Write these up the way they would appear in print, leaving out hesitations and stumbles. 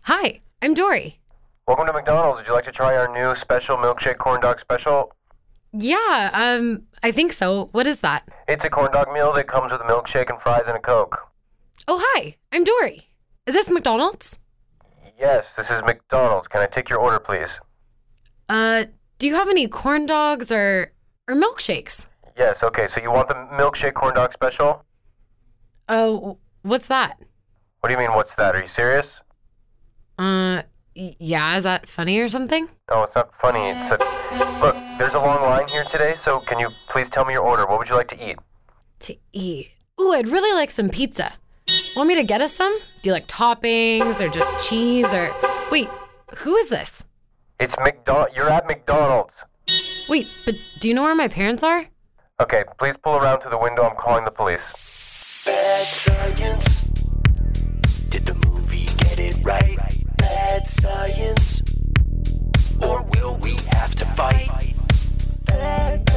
Hi, I'm Dory. Welcome to McDonald's. Would you like to try our new special milkshake corn dog special? Yeah, I think so. What is that? It's a corn dog meal that comes with a milkshake and fries and a Coke. Oh, hi, I'm Dory. Is this McDonald's? Yes, this is McDonald's. Can I take your order, please? Do you have any corn dogs or milkshakes? Yes, okay. So you want the milkshake corn dog special? Oh, what's that? What do you mean, what's that? Are you serious? Yeah, is that funny or something? No, it's not funny. Look, there's a long line here today, so can you please tell me your order? What would you like to eat? To eat? Ooh, I'd really like some pizza. Want me to get us some? Do you like toppings or just cheese or... Wait, who is this? It's You're at McDonald's. Wait, but do you know where my parents are? Okay, please pull around to the window. I'm calling the police. Bad science. Did the movie get it right? Bad science. Or will we have to fight? Bad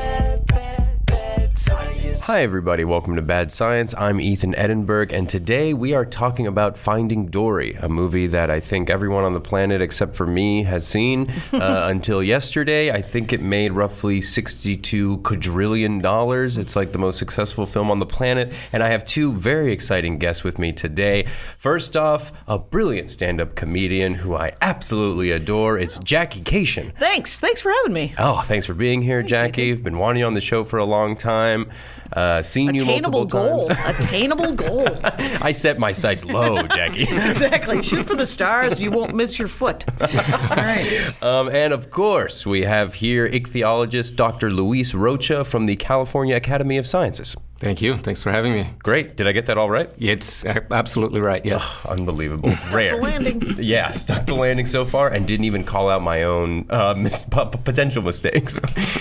science. Hi everybody, welcome to Bad Science. I'm Ethan Edinburgh, and today we are talking about Finding Dory, a movie that I think everyone on the planet except for me has seen until yesterday. I think it made roughly $62 quadrillion. It's like the most successful film on the planet, and I have two very exciting guests with me today. First off, a brilliant stand-up comedian who I absolutely adore. It's Jackie Kashian. Thanks for having me. Oh, thanks for being here, Jackie. I've been wanting you on the show for a long time. Seen you multiple times. Attainable goal. I set my sights low, Jackie. Exactly. Shoot for the stars. You won't miss your foot. All right. And of course, we have here ichthyologist Dr. Luis Rocha from the California Academy of Sciences. Thank you. Thanks for having me. Great. Did I get that all right? It's absolutely right, yes. Oh, unbelievable. Rare. The landing. Yeah, stuck the landing so far and didn't even call out my own potential mistakes.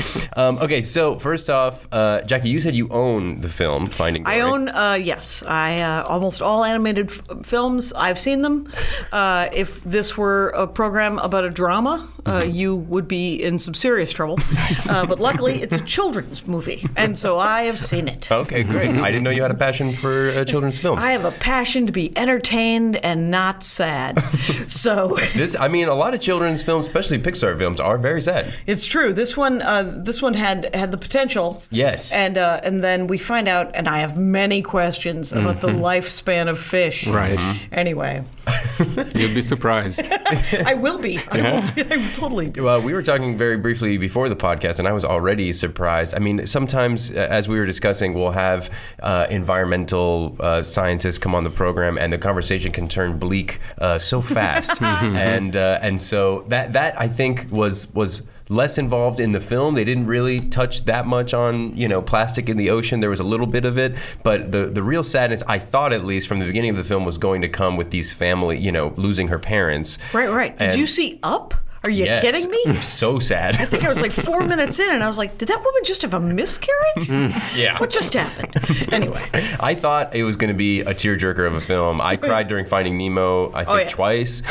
Okay, so first off, Jackie, you said you own the film, Finding Dory. I own, yes. Almost all animated films, I've seen them. If this were a program about a drama, you would be in some serious trouble. But luckily, it's a children's movie, and so I have seen it. Okay, great. I didn't know you had a passion for children's films. I have a passion to be entertained and not sad. So a lot of children's films, especially Pixar films, are very sad. it's true. This one had the potential. Yes. And then we find out, and I have many questions about the lifespan of fish. Right. Anyway, You'll be surprised. I will be. I will totally. Well, we were talking very briefly before the podcast, and I was already surprised. I mean, sometimes, as we were discussing, we'll have environmental scientists come on the program, and the conversation can turn bleak so fast. And so that I think was less involved in the film. They didn't really touch that much on, plastic in the ocean. There was a little bit of it, but the real sadness, I thought at least from the beginning of the film, was going to come with these family, losing her parents. Right. Did you see Up? Are you kidding me? So sad. I think I was like 4 minutes in, and I was like, did that woman just have a miscarriage? Yeah. What just happened? Anyway. I thought it was going to be a tearjerker of a film. I cried during Finding Nemo, I think twice.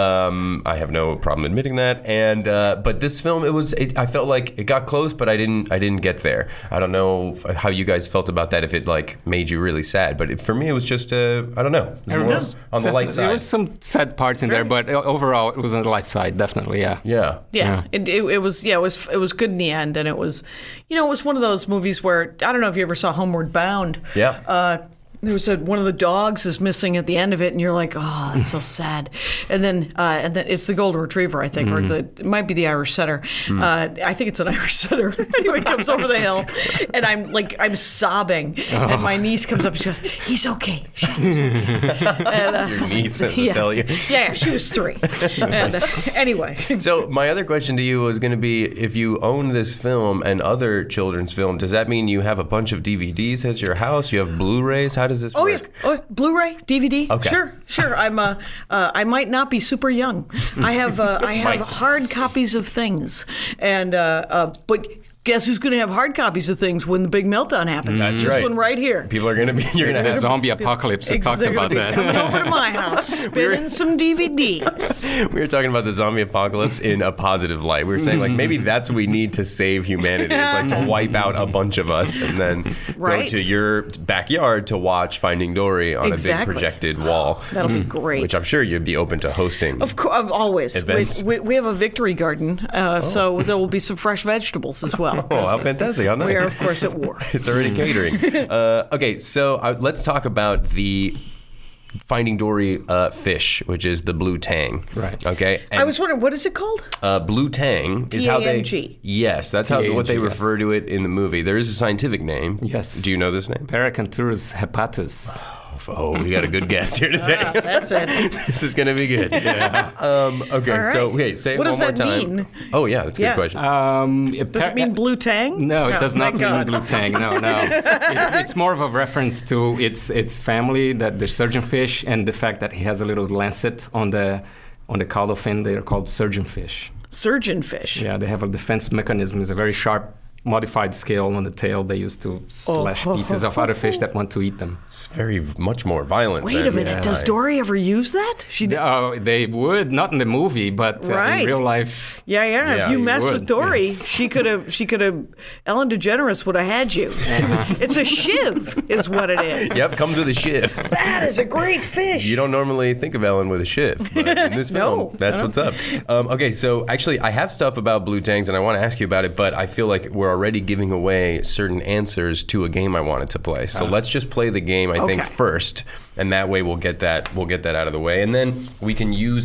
I have no problem admitting that. And but this film, I felt like it got close, but I didn't get there. I don't know how you guys felt about that. If it made you really sad, but for me, it was just I don't know. It was more on the light side. There were some sad parts in there, but overall, it was on the light side, definitely. Yeah. It was good in the end, and it was one of those movies where, I don't know if you ever saw Homeward Bound. Yeah. There was one of the dogs is missing at the end of it, and you're like, oh, it's so sad. And then it's the golden retriever, I think, or it might be the Irish setter. I think it's an Irish setter. Anyway, comes over the hill, and I'm sobbing, and my niece comes up and she goes, "He's okay, Shannon's okay." And, your niece has to tell you. Yeah, she was 3. And, anyway. So my other question to you was going to be, if you own this film and other children's films, does that mean you have a bunch of DVDs at your house? You have Blu-rays? How does this work? Yeah. Blu-ray, DVD. Okay. Sure. I'm I might not be super young. I have hard copies of things, and but guess who's going to have hard copies of things when the big meltdown happens? That's this right. one right here. People are going to be. You're going to The have. zombie apocalypse. We talked They're about gonna be coming that. over to my house, spinning some DVDs. We were talking about the zombie apocalypse in a positive light. We were saying like maybe that's what we need to save humanity. It's like to wipe out a bunch of us and then go Right. to your backyard to watch Finding Dory on a big Exactly. projected wall. That'll be great. Which I'm sure you'd be open to hosting. Of course, always. Events. We have a victory garden, so there will be some fresh vegetables as well. Oh, how fantastic. How nice. We are, of course, at war. It's already catering. Okay, so let's talk about the Finding Dory fish, which is the blue tang. Right. Okay. I was wondering, what is it called? Blue tang is how they. T-A-N-G. Yes, that's how what they T-A-N-G, refer yes. to it in the movie. There is a scientific name. Yes. Do you know this name? Paracanthurus hepatus. Oh, we got a good guest here today. That's it. This is going to be good. Yeah. Okay, All right. so okay, say What it does one more that time. mean? Oh yeah, that's a Yeah. good question. Does it mean blue tang? No, it does not thank God. mean blue tang. No. It's more of a reference to its family, that the surgeonfish, and the fact that he has a little lancet on the caudal fin. They are called surgeonfish. Surgeonfish. Yeah, they have a defense mechanism. It's a very sharp, modified scale on the tail they use to slash pieces of other fish that want to eat them. It's very much more violent. Wait a than- minute. Does Dory ever use that? They would, not in the movie, but Right. in real life. Yeah. Yeah, If you you mess with would, Dory, yes. she could have. Ellen DeGeneres would have had you. It's a shiv, is what it is. Yep, comes with a shiv. That is a great fish. You don't normally think of Ellen with a shiv, but in this film, No. that's what's up. Okay, so actually, I have stuff about blue tangs, and I want to ask you about it, but I feel like we're already giving away certain answers to a game I wanted to play. So let's just play the game, I think, Okay. first, and that way we'll get that out of the way, and then we can use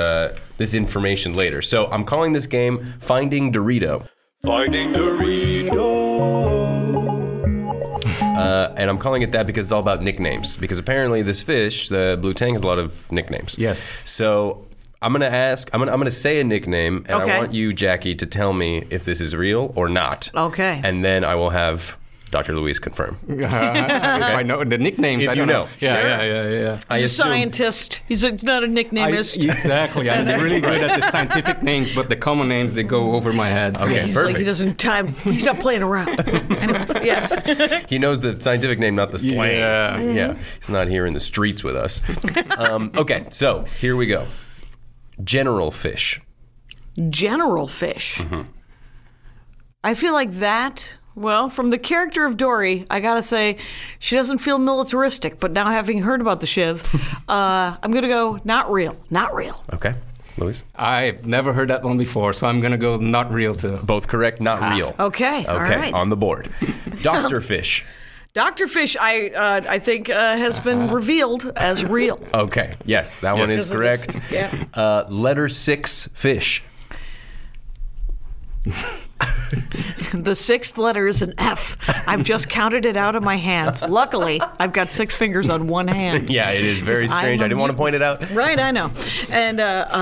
this information later. So I'm calling this game Finding Dorito. Finding Dorito. And I'm calling it that because it's all about nicknames. Because apparently this fish, the blue tang, has a lot of nicknames. Yes. So I'm gonna say a nicknime, and Okay. I want you, Jackie, to tell me if this is real or not. Okay. And then I will have Dr. Luis confirm. If I know the nicknames. If I you don't know. Yeah, Sure. yeah. I He's a assume. scientist. He's not a nicknamist. Exactly. I'm really good at the scientific names, but the common names, they go over my head. Okay, He's perfect. like, he doesn't time. He's not playing around. Anyways, yes. He knows the scientific name, not the slang. Yeah. Yeah. He's not here in the streets with us. Okay, so here we go. General fish. General fish. I feel like that. Well, from the character of Dory, I gotta say, she doesn't feel militaristic. But now, having heard about the shiv, I'm gonna go not real. Not real. Okay, Luis? I've never heard that one before, so I'm going to go not real too. Both correct, not real. Okay. Okay, All right. on the board. Dr. Fish. Dr. Fish, I think, has been revealed as real. Okay, yes, that one is correct. Yeah. Letter 6, fish. The sixth letter is an F. I've just counted it out of my hands. Luckily, I've got 6 fingers on one hand. Yeah, it is very 'Cause strange. I'm I a didn't want to point it out. Right, I know. And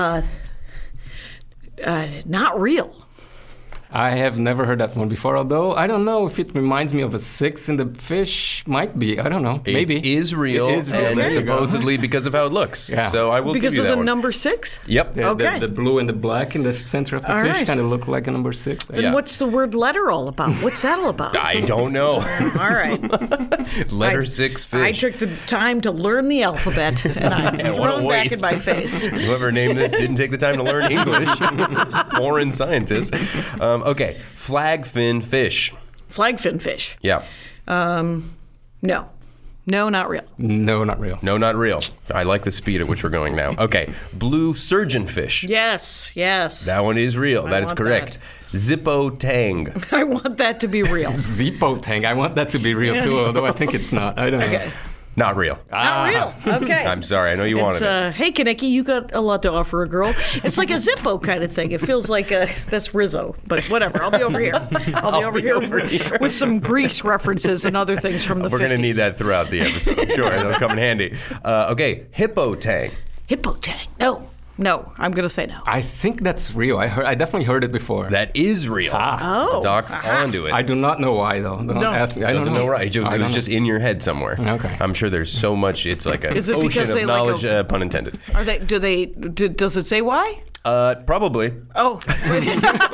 not real. I have never heard that one before, although I don't know if it reminds me of a 6 in the fish. Might be. I don't know. Maybe. It is real, It is real. and There you go. supposedly because of how it looks. Yeah. So I will Because give you of that the one. number 6? Yep. Okay. The blue and the black in the center of the All fish right. kind of look like a number 6. Then Yeah. what's the word letter all about? What's that all about? I don't know. All right. Letter 6, fish. I took the time to learn the alphabet, and I was Yeah, what a thrown back in waste. my face. Whoever named this didn't take the time to learn English. Foreign scientists. Okay, flagfin fish. Flagfin fish. Yeah. No. No, not real. No, not real. No, not real. I like the speed at which we're going now. Okay, blue surgeonfish. Yes, yes. That one is real. That is want correct. Zippo tang. I want that to be real. Zippo Tang. I want that to be real too, although I think it's not. I don't know. Okay. Not real. Not real. Okay. I'm sorry. I know you It's, wanted it. hey, Kaneki, you got a lot to offer a girl. It's like a Zippo kind of thing. It feels like that's Rizzo, but whatever. I'll be over here. I'll be over here with some Grease references and other things from the 50s. We're going to need that throughout the episode. I'm sure it'll come in handy. Okay, hippo tang. Hippo tang. No, I'm going to say no. I think that's real. I definitely heard it before. That is real. Oh. Doc's onto it. I do not know why though. Don't ask me. I don't Doesn't know right. It I was don't know. just in your head somewhere. Okay. I'm sure there's so much. It's like an Is it ocean because of they like knowledge, a- pun intended. Does it say why? Probably. Oh,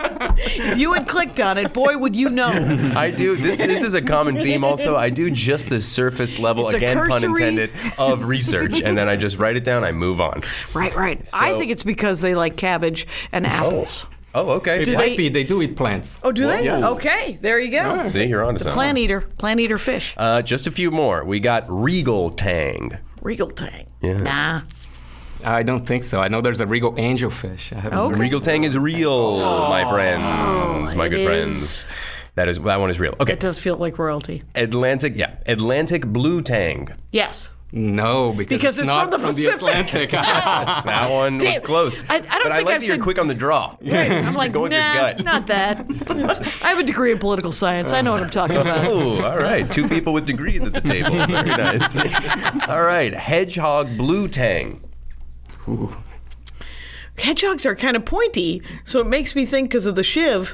If you had clicked on it, boy, would you know. I do. This is a common theme also. I do just the surface level, It's a again, pun cursory- intended, of research. And then I just write it down, I move on. Right. I think it's because they like cabbage and apples. Oh, okay. It might be. They do eat plants. Oh, do they? Yes. Okay, there you go. See, you're on to something. Plant eater fish. Just a few more. We got Regal Tang. Regal Tang. Yes. Nah. I don't think so. I know there's a regal angelfish. I haven't Okay. Regal Tang is real, my friends, my it good is. friends. That one is real. Okay. It does feel like royalty. Atlantic Blue Tang. Yes. No, because it's not from the Pacific. Atlantic. That one was Damn. close. I don't but I think like I've that you're said- quick on the draw. Right. I'm like, Go with your nah, gut. not that. I have a degree in political science. I know what I'm talking about. Oh, all right. 2 people with degrees at the table. Very nice. All right. Hedgehog Blue Tang. Hedgehogs are kind of pointy, so it makes me think because of the shiv,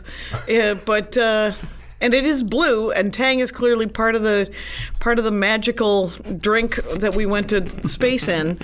and it is blue, and Tang is clearly part of the magical drink that we went to space in.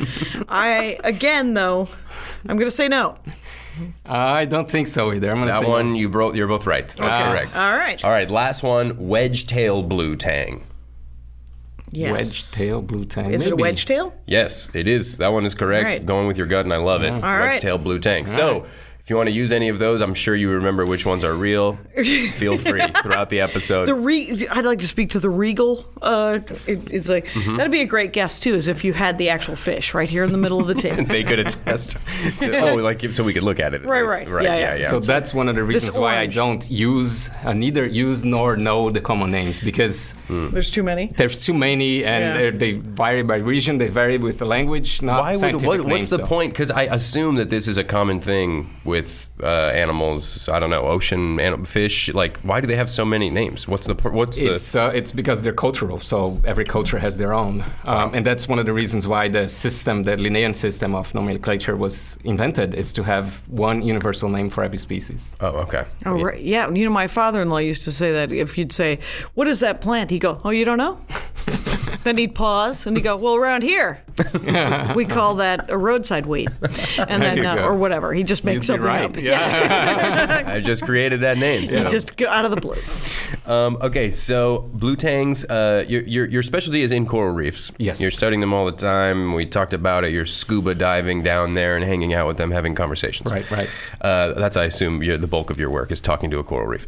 I'm going to say no. I don't think so either. I'm gonna That say one, no. you're both right. That's correct. All right. All right. Last one. Wedge Tail Blue Tang. Yes. Wedge tail blue tang. Is it a Maybe. wedge tail? Yes, it is. That one is correct. All right. Going with your gut, and I love it. All Wedge right. Tail Blue Tang. So, if you want to use any of those, I'm sure you remember which ones are real. Feel free throughout the episode. I'd like to speak to the regal. It's like that'd be a great guest too, is if you had the actual fish right here in the middle of the table. They could attest. So we could look at it. At Right. least. Yeah. So that's one of the reasons why I orange. don't neither use nor know the common names, because There's too many. there's too many, and they vary by region. They vary with the language. Not scientific What's names, the though. point? Because I assume that this is a common thing with animals. I don't know, ocean fish. Like, why do they have so many names? It's because they're cultural. So every culture has their own, and that's one of the reasons why the Linnaean system of nomenclature was invented, is to have one universal name for every species. Oh, okay. Oh, right. Yeah. You know, my father-in-law used to say that if you'd say, "What is that plant?" He'd go, "Oh, you don't know?" Then he'd pause and he'd go, "Well, around here, we call that a roadside weed," and then you go. or whatever. He just makes You'd be something right. up. Yeah. I just created that name. So. Just go out of the blue. Okay, so blue tangs, your specialty is in coral reefs. Yes. You're studying them all the time. We talked about it. You're scuba diving down there and hanging out with them, having conversations. Right. That's, I assume, the bulk of your work is talking to a coral reef.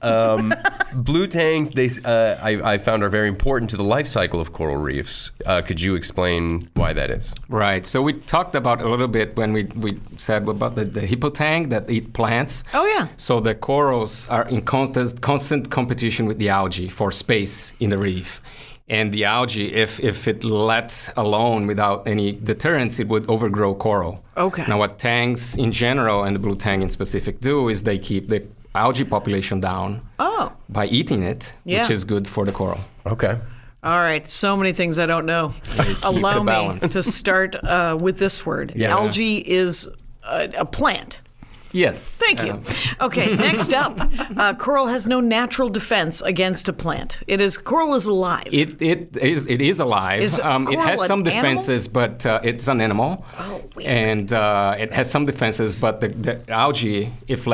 Blue tangs, I found, are very important to the life cycle of coral reefs. Could you explain why that is? Right. So we talked about a little bit when we said about the hippotang that eat plants. Oh, yeah. So the corals are in constant competition with the algae for space in the reef. And the algae, if it let alone without any deterrence, it would overgrow coral. Okay. Now, what tangs in general and the blue tang in specific do is they keep the algae population down by eating it, Yeah. which is good for the coral. Okay. All right, so many things I don't know. Allow the me balance. to start with this word. Yeah. Algae is a plant. Yes. Thank you. Okay, next up, coral has no natural defense against a plant. Coral is alive. It is alive. Is It coral has an some animal? defenses, but it's an animal. Oh, weird. And it has some defenses, but the algae, if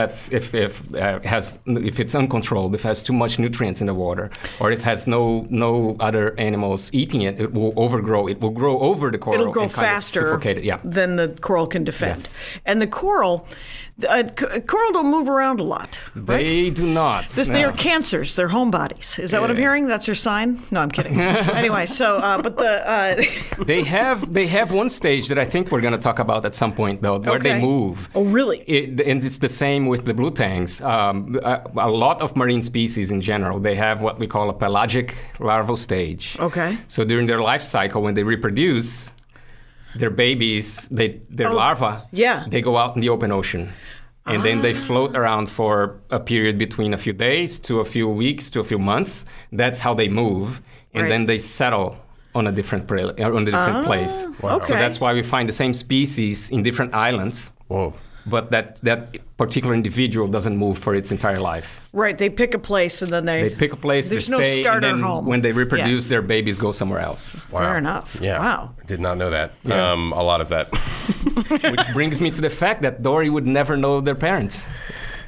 it's uncontrolled, if it has too much nutrients in the water, or if it has no other animals eating it, it will overgrow. It will grow over the coral. It'll grow and kind of faster suffocate it. Yeah. than the coral can defend. Yes. And the coral don't move around a lot. They do not. They are cancers. They're homebodies. Is that what I'm hearing? That's your sign? No, I'm kidding. Anyway, so They have one stage that I think we're going to talk about at some point, though, where they Okay. move. Oh, really? And it's the same with the blue tangs. A lot of marine species in general, they have what we call a pelagic larval stage. Okay. So during their life cycle, when they reproduce, their babies, their larvae, yeah. they go out in the open ocean. And then they float around for a period between a few days to a few weeks to a few months. That's how they move. And Right. then they settle on a different place. okay. So that's why we find the same species in different islands. Whoa. But that particular individual doesn't move for its entire life. Right, they pick a place and then They pick a place, There's they no stay, starter and then home. when they reproduce, Yes. their babies go somewhere else. Fair enough. Yeah. Wow. I did not know that. Yeah. A lot of that. Which brings me to the fact that Dory would never know their parents.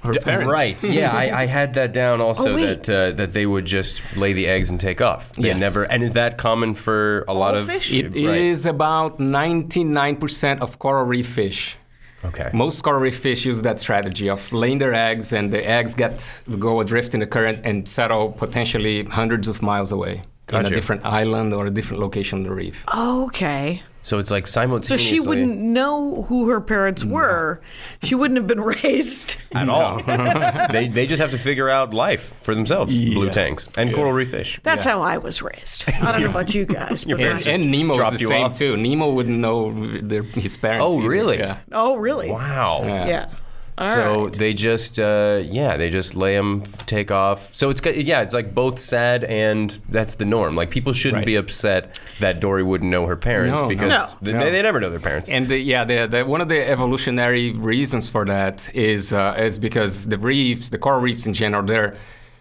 her parents. Right. Yeah, I had that down also wait. that they would just lay the eggs and take off. They Yes. never. And is that common for a lot of fish? It is about 99% of coral reef fish. Okay. Most coral reef fish use that strategy of laying their eggs, and the eggs go adrift in the current and settle potentially hundreds of miles away in a Gotcha. different island or a different location on the reef. Okay. So it's like So simultaneously. she wouldn't know who her parents were. She wouldn't have been raised. at all. they just have to figure out life for themselves. Blue tanks and coral reef fish. That's how I was raised. I don't know about you guys. But And Nemo dropped is the you same off. too. Nemo wouldn't know his parents. Oh, either. really? Yeah. oh, really? Wow. Yeah. All So right. they just they just lay them take off. So it's like both sad and that's the norm. Like people shouldn't Right. be upset that Dory wouldn't know her parents No, because no. they never know their parents. And the one of the evolutionary reasons for that is because the coral reefs in general, they're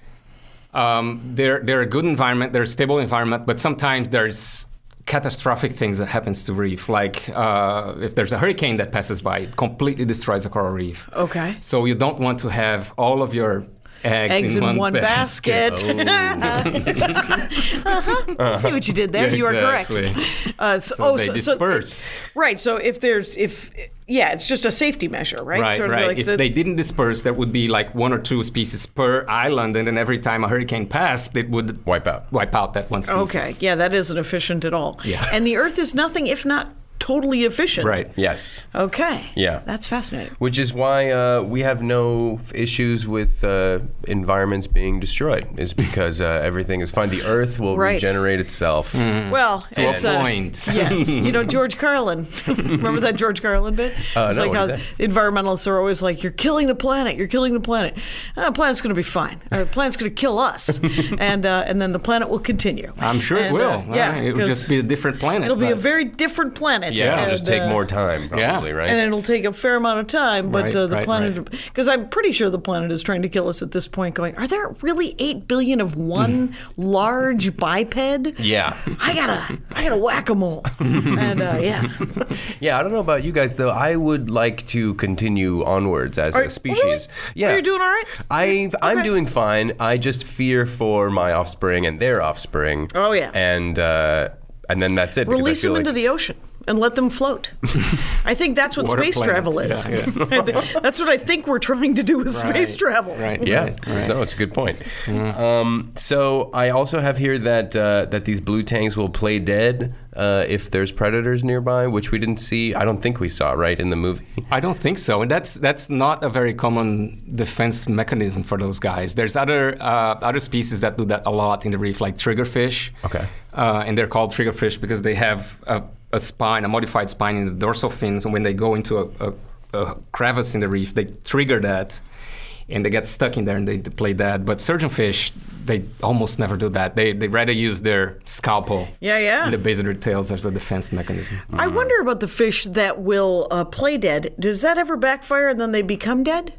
a good environment, they're a stable environment, but sometimes there's catastrophic things that happens to reef. Like if there's a hurricane that passes by, it completely destroys a coral reef. Okay. So you don't want to have all of your eggs in one basket. Oh. See what you did there. Yeah, You are exactly. correct. So they disperse. Right. So if it's just a safety measure, right? Right, Sort of right. like If they didn't disperse, there would be like 1 or 2 species per island, and then every time a hurricane passed, it would Wipe out. wipe out that one species. Okay. Yeah, that isn't efficient at all. Yeah. And the Earth is nothing if not totally efficient. Right. Yes. Okay. Yeah. That's fascinating. Which is why we have no issues with environments being destroyed. Is because everything is fine. The Earth will Right. regenerate itself. Well, To it's a point. Yes. George Carlin. Remember that George Carlin bit? It's no, like what how is that? environmentalists are always like, you're killing the planet. You're killing the planet. The planet's going to be fine. The planet's going to kill us. and then the planet will continue. I'm sure it And, will. yeah. It will 'cause just be a different planet. It'll be a but- very different planet. Yeah, it'll and, just take more time, probably, right? And it'll take a fair amount of time, but Right, the right, planet, because I'm pretty sure the planet is trying to kill us at this point. Going, are there really 8 billion of one large biped? Yeah. I gotta whack-a-mole. And yeah, Yeah, I don't know about you guys though. I would like to continue onwards as a species. Really? Yeah, Are you doing all right? I'm Okay. doing fine. I just fear for my offspring and their offspring. Oh, yeah. and then that's it. because I Release feel them like, into the ocean and let them float. I think that's what Water space planet. travel is. Yeah, That's what I think we're trying to do with space travel. Right. Yeah, Right. no, it's a good point. So I also have here that these blue tanks will play dead if there's predators nearby, which we didn't see. I don't think we saw right in the movie. I don't think so, and that's not a very common defense mechanism for those guys. There's other species that do that a lot in the reef, like triggerfish. Okay. And they're called triggerfish because they have a spine, a modified spine in the dorsal fins, and when they go into a crevice in the reef, they trigger that, and they get stuck in there and they play dead. But surgeonfish, they almost never do that. They rather use their scalpel Yeah. in the base of their tails as a defense mechanism. I wonder about the fish that will play dead. Does that ever backfire and then they become dead?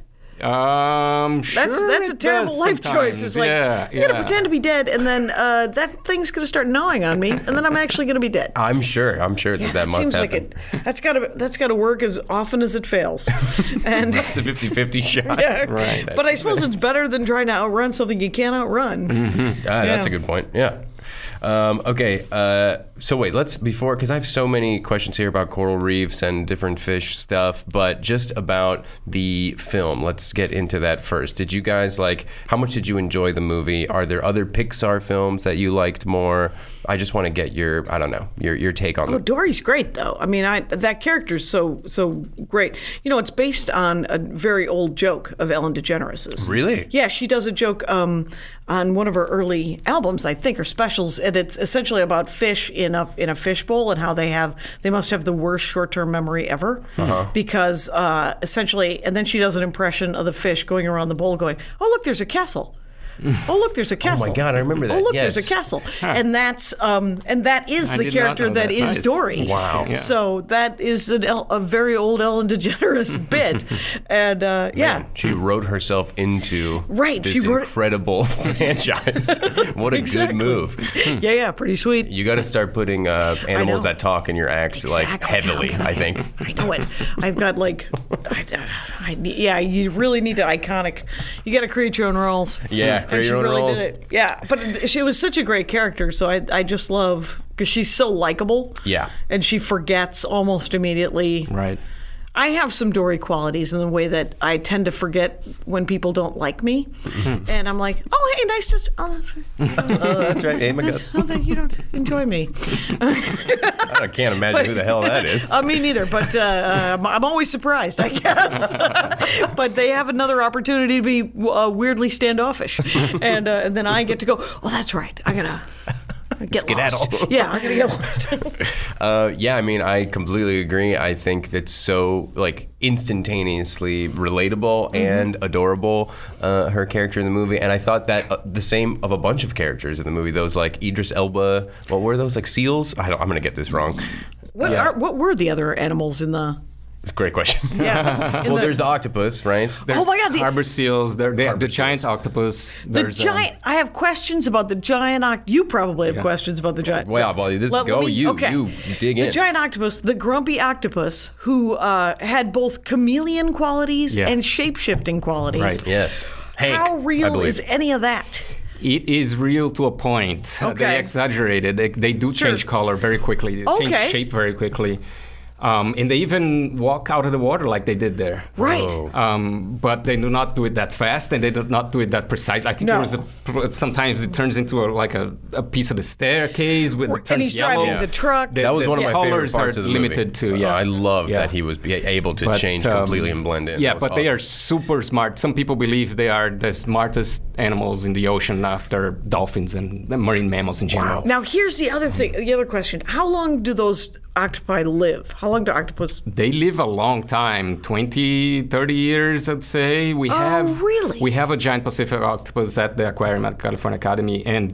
That's a it terrible does life choice. sometimes. It's like I'm gonna pretend to be dead, and then that thing's gonna start gnawing on me, and then I'm actually gonna be dead. I'm sure that must seems happen. like it. That's gotta work as often as it fails. And It's a 50-50 shot. yeah, Right. But I suppose it's better than trying to outrun something you can't outrun. That's Yeah. a good point. Yeah. Okay. So wait, because I have so many questions here about coral reefs and different fish stuff, but just about the film. Let's get into that first. Did you guys how much did you enjoy the movie? Are there other Pixar films that you liked more? I just want to get your take on Oh, them. Dory's great, though. I mean, that character's so great. It's based on a very old joke of Ellen DeGeneres's. Really? Yeah, she does a joke on one of her early albums, I think, or specials, and it's essentially about fish in a fishbowl and how they must have the worst short-term memory ever because essentially, and then she does an impression of the fish going around the bowl, going, "Oh, look, there's a castle." Oh, look, there's a castle. Oh my God, I remember that. Oh, look, Yes. there's a castle. And that is I the did not character know that that. is Nice. Dory. Wow. Yeah. So that is a very old Ellen DeGeneres bit. And yeah. She wrote herself into Right, this she wrote- incredible franchise. What a Exactly. good move. Yeah, pretty sweet. You got to start putting animals know. that talk in your act like Exactly. heavily, I think. I know it. I've got like, you really need to iconic. You got to create your own roles. Yeah, And create she your own really roles. did it. Yeah, but she was such a great character. So I just love because she's so likable. Yeah. and she forgets almost immediately. Right. I have some Dory qualities in the way that I tend to forget when people don't like me, and I'm like, oh hey, nice to. Oh, that's right. Oh, that's right. Hey, my That's, God. oh, that you don't enjoy me. I can't imagine who the hell that is. Me neither, but I'm always surprised, I guess. But they have another opportunity to be weirdly standoffish, and then I get to go. Oh, that's right. I gotta get lost. Skedaddle. Yeah, I gotta get lost. Yeah, I mean, I completely agree. I think that's so like instantaneously relatable and adorable. Her character in the movie, and I thought that the same of a bunch of characters in the movie. Those like Idris Elba. What were those like seals? I'm gonna get this wrong. What were the other animals in the? Great question. Yeah. Well, there's the octopus, right? Oh my God, Harbor seals. They have the Harbor giant octopus. The There's giant. I have questions about the giant. You probably have questions about the giant. Well, you dig The in. giant octopus, the grumpy octopus, who had both chameleon qualities Yeah. and shape-shifting qualities. Right. Yes. Hank, How I real believe. is any of that? It is real to a point. Okay. They exaggerated. They do change Sure. color very quickly. They Okay. change shape very quickly. And they even walk out of the water like they did there. Right. But they do not do it that fast, and they do not do it that precise. I think No. there was sometimes it turns into a piece of the staircase with it And turns he's yellow. driving the truck. That was one of my favorite colors parts are of the limited movie. to, yeah. I love Yeah. that he was able to But, change completely and blend in. Yeah, That was but they awesome. are super smart. Some people believe they are the smartest animals in the ocean after dolphins and the marine mammals in general. Now, here's the other thing. The other question: how long do those octopi live? How long do octopus? They live a long time, 20, 30 years, I'd say. We have really? We have a giant Pacific octopus at the aquarium at California Academy, and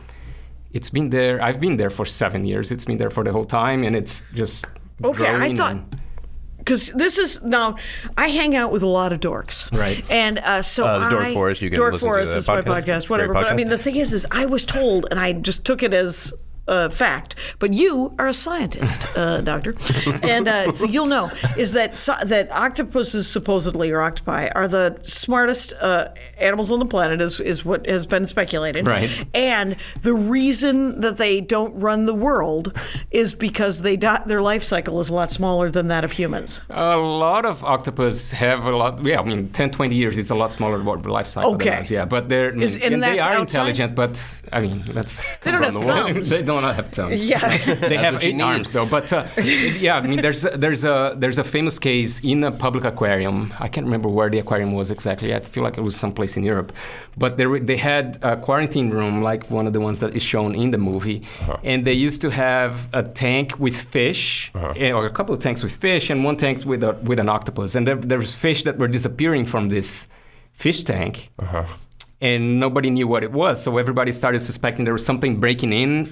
it's been there. I've been there for 7 years. It's been there for the whole time, and it's just Okay, I growing thought. and- Because this is now, I hang out with a lot of dorks, Right. And so The Dork Forest, you can Dork listen to Forest the is my podcast. podcast, Great whatever. But I podcast. mean, the thing is I was told, and I just took it as fact. But you are a scientist, doctor, and so you'll know is that that octopuses supposedly or octopi are the smartest animals on the planet, is what has been speculated. Right. And the reason that they don't run the world is because their life cycle is a lot smaller than that of humans. A lot of octopus have a lot. Yeah, I mean, 10, 20 years is a lot smaller what the life cycle Okay. than us, yeah, but they're and they that's are outside? intelligent. But I mean, that's They don't have thumbs. They don't have thumbs. Yeah. They have what you 8 need. arms though. But yeah, I mean, there's a famous case in a public aquarium. I can't remember where the aquarium was exactly. I feel like it was someplace in Europe. But they had a quarantine room like one of the ones that is shown in the movie, and they used to have a tank with fish, or a couple of tanks with fish, and one tank with an octopus. And there was fish that were disappearing from this fish tank. And nobody knew what it was, so everybody started suspecting there was somebody breaking in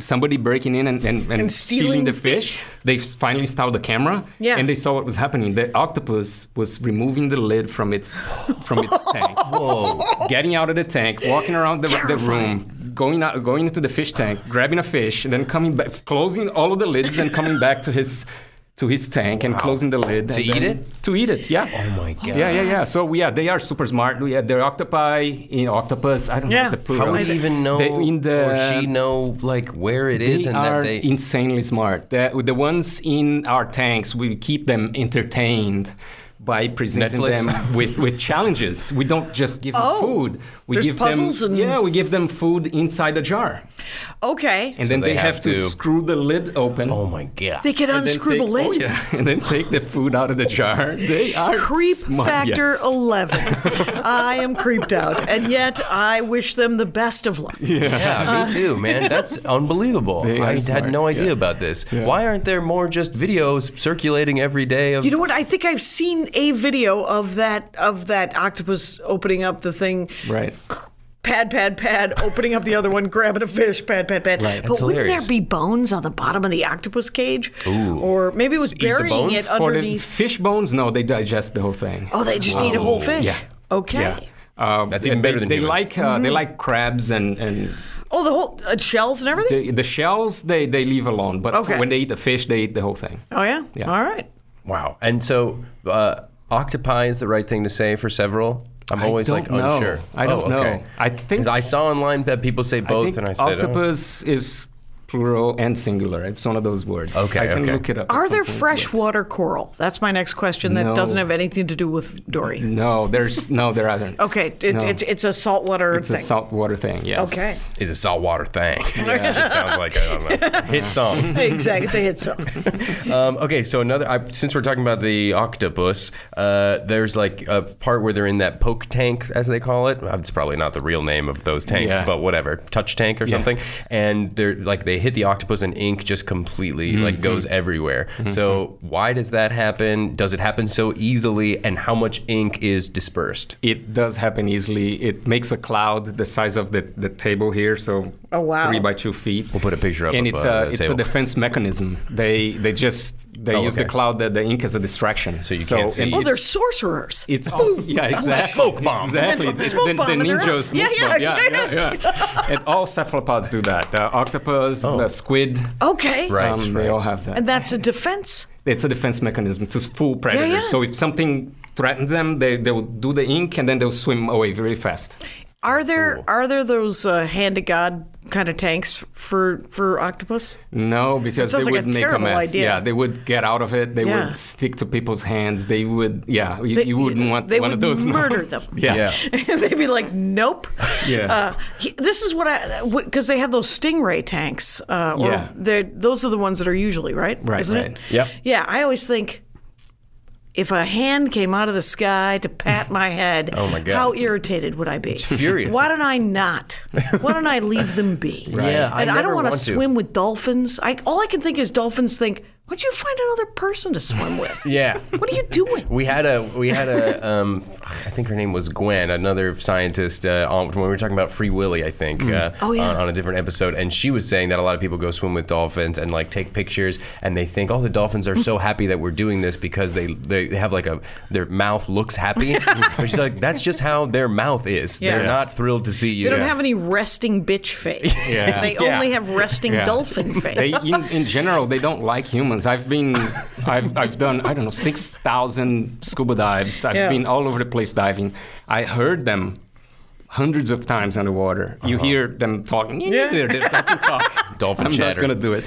and stealing the fish. They finally installed the camera, Yeah. and they saw what was happening. The octopus was removing the lid from its tank. Whoa! Getting out of the tank, walking around the room, going into the fish tank, grabbing a fish, and then coming back, closing all of the lids, and coming back to his tank and closing the lid. To and eat then- it? To eat it, yeah. Oh my God. Yeah. So yeah, they are super smart. We have their octopi, octopus. I don't know Yeah. the plural. How would he even know, or she know, like where it is, They and are that they? insanely smart. The ones in our tanks, we keep them entertained by presenting Netflix? them with challenges. We don't just give them food. We there's give puzzles them and- we give them food inside a jar, Okay. and then they they have have to to- screw the lid open. Oh my God. They can and then unscrew the take- lid. Oh yeah, and then take the food out of the jar. They are Creep smart, factor yes. 11. I am creeped out, and yet I wish them the best of luck. Yeah, me too, man. That's unbelible. They are I had smart, no idea yeah. about this. Why aren't there more just videos circulating every day of? You know what? I think I've seen a video of that octopus opening up the thing, Right. pad, opening up the other one, grabbing a fish, pad. Right. But That's wouldn't hilarious. there be bones on the bottom of the octopus cage? Or maybe it was burying bones? it For the underneath. fish bones, no, they digest the whole thing. Oh, they just eat a whole fish? Yeah. Okay. Yeah. That's even better than they humans. like they like crabs and Oh, the whole shells and everything? the shells they leave alone, but Okay. when they eat the fish, they eat the whole thing. Oh, yeah? Yeah. All right. Wow. And so, octopi is the right thing to say for several? I'm always don't like know. unsure. I don't know. Okay. I think 'Cause I saw online that people say I both, think and I said, octopus is plural and singular. It's one of those words. Okay, I can okay. look it up. at Are some there point, freshwater coral? That's my next question that No. doesn't have anything to do with Dory. No, there aren't. Okay, No. it's a saltwater It's thing. a saltwater thing. Yes. Okay. is a saltwater thing. It just sounds like, I don't know, hit song. Exactly, it's a hit song. Okay, so since we're talking about the octopus, there's like a part where they're in that poke tank, as they call it. It's probably not the real name of those tanks, Yeah. but whatever, touch tank or something. And they're like they hit the octopus and ink just completely like goes everywhere. So why does that happen? Does it happen so easily? And how much ink is dispersed? It does happen easily. It makes a cloud the size of the table here, so Oh, wow. 3 by 2 feet. We'll put a picture up And of it's the a table. defense mechanism. They use okay. the cloud, the ink as a distraction. So you can't see. and Oh, they're it's- sorcerers. It's also, yeah, exactly. Smoke bomb. Exactly. It's Smoke the bomb in their ninja house. smoke Yeah, bomb. yeah. Yeah. And all cephalopods do that. The octopus, the squid, Okay. Right. they all have that. And that's a defense? It's a defense mechanism to fool predators. yeah. So if something threatens them, they will do the ink and then they'll swim away very fast. Are there those hand to God kind of tanks for octopus? No, because That they sounds like would a make a terrible mess. idea. Yeah, they would get out of it. They Yeah. would stick to people's hands. They would, you wouldn't want they one would of those. no. murder them. Yeah. They'd be like, nope. Yeah. This is because they have those Stingray tanks. Yeah. Those are the ones that are usually, right? Right, Isn't right. it? Yep. Yeah, I always think, if a hand came out of the sky to pat my head, Oh, my God. how irritated would I be? furious. Why don't I not? Why don't I leave them be? Yeah, I and I never don't want to want to. swim with dolphins. All I can think is dolphins think, why'd you find another person to swim with? Yeah. What are you doing? We had a I think her name was Gwen, another scientist when we were talking about Free Willy, I think, Oh, yeah. on a different episode, and she was saying that a lot of people go swim with dolphins and like take pictures, and they think, oh, the dolphins are so happy that we're doing this because they have like their mouth looks happy. But she's like, that's just how their mouth is. Yeah. They're not thrilled to see you. They don't have any resting bitch face. Yeah. They Yeah. only have resting Yeah. dolphin face. In general, they don't like humans. I've done, I don't know, 6,000 scuba dives. I've Yeah. been all over the place diving. I heard them hundreds of times underwater. You hear them talking. Yeah. They're dolphin talk. Dolphin I'm chatter. not gonna do it.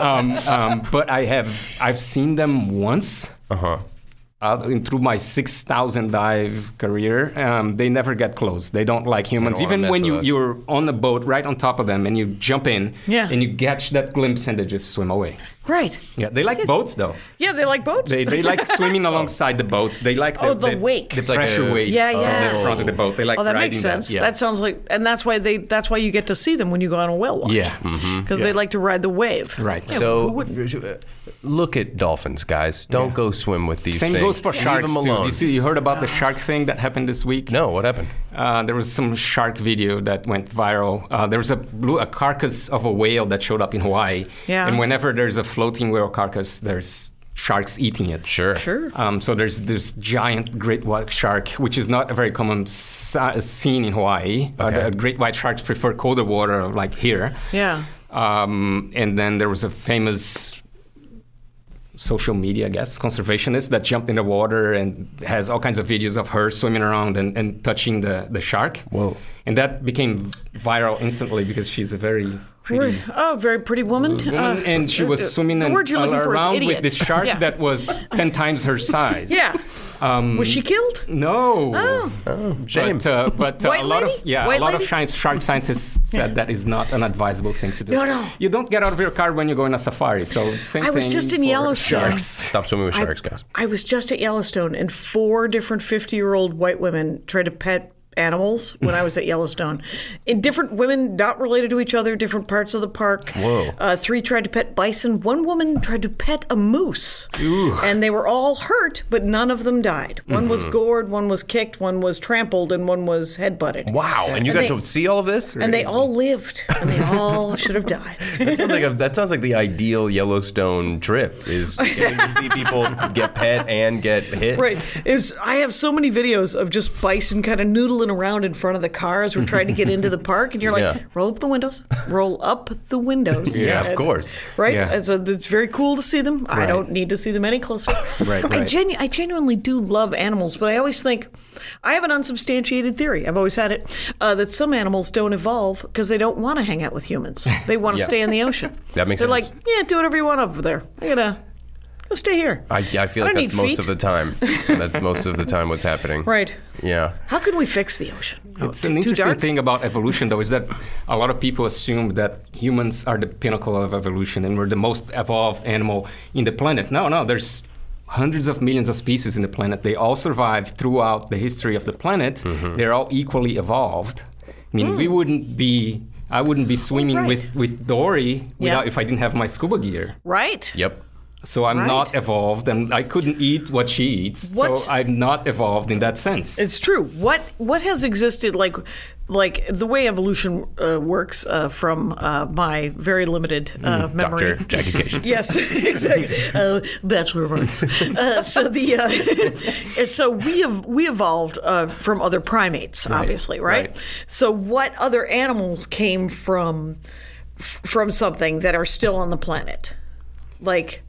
But I've seen them once. Through my 6,000 dive career, they never get close. They don't like humans. They don't wanna Even when mess with us. you're on a boat right on top of them and you jump in Yeah. and you catch that glimpse and they just swim away. Right. Yeah, they like boats though. Yeah, they like boats. They like swimming alongside the boats. They like the wake. The It's like pressure a- wave Yeah, on yeah. the front of the boat. They like Oh, that riding makes sense. that. Yeah. That sounds like, and that's why you get to see them when you go on a whale watch. Yeah. Because they like to ride the wave. Right. Yeah, So who would- look at dolphins, guys. Don't go swim with these Same things. goes for Leave sharks them too. alone. You heard about the shark thing that happened this week? No, what happened? There was some shark video that went viral. There was a carcass of a whale that showed up in Hawaii. Yeah. And whenever there's a floating whale carcass, there's sharks eating it. Sure. Sure. So there's this giant great white shark, which is not a very common scene in Hawaii. Okay. The great white sharks prefer colder water, like here. Yeah. And then there was a famous social media, I guess, conservationist that jumped in the water and has all kinds of videos of her swimming around and touching the shark. Whoa. And that became viral instantly because she's a very pretty Very pretty woman. woman, and she was swimming the word you're looking for is around idiot. with this shark Yeah. that was 10 times her size. Yeah. Was she killed? No. Shame. But White a lot lady? of White a lot of lady? shark scientists said that is not an advisable thing to do. No. You don't get out of your car when you go on a safari. So same I was thing just in for Yellowstone. sharks. Stop swimming with sharks, guys. I was just at Yellowstone, and 4 different 50-year-old white women tried to pet animals when I was at Yellowstone. In different women, not related to each other, different parts of the park. Whoa. 3 tried to pet bison. 1 woman tried to pet a moose. And they were all hurt, but none of them died. One was gored, one was kicked, one was trampled, and one was headbutted. Wow. And you got to see all of this? And they all lived, and they all should have died. That sounds like the ideal Yellowstone trip, is getting to see people get pet and get hit. Right. I have so many videos of just bison kind of noodling around in front of the cars. We're trying to get into the park, and you're like, Yeah. roll up the windows. Roll up the windows. Yeah, of And- course. Right? Yeah. And so it's very cool to see them. I Right. don't need to see them any closer. Right, I, right. I genuinely do love animals, but I always think, I have an unsubstantiated theory. I've always had it, that some animals don't evolve because they don't want to hang out with humans. They want to Yeah. stay in the ocean. That makes They're sense. like, yeah, do whatever you want over there. I'm gonna stay here. I feel I like don't that's need most feet. of the time. That's most of the time what's happening. Right. Yeah. How can we fix the ocean? It's Too an interesting dark? thing about evolution, though, is that a lot of people assume that humans are the pinnacle of evolution and we're the most evolved animal in the planet. No, there's hundreds of millions of species in the planet. They all survived throughout the history of the planet. They're all equally evolved. I mean, I wouldn't be swimming right. with Dory if I didn't have my scuba gear. Right. Yep. So I'm Right. not evolved, and I couldn't eat what she eats. What's- So I'm not evolved in that sense. It's true. What has existed like the way evolution works from my very limited memory. Dr. Jackie Cation. Yes, exactly. Bachelor of Arts. So we evolved from other primates, obviously, right? So what other animals came from something that are still on the planet? Like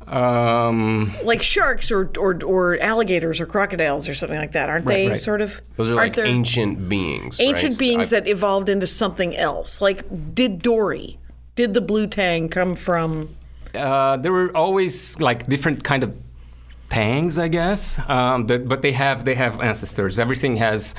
sharks or alligators or crocodiles or something like that, aren't they? right. Sort of. Those are aren't like there ancient beings. ancient right? beings that evolved into something else? Like, did the blue tang come from? There were always like different kind of tangs, I guess. But they have ancestors. Everything has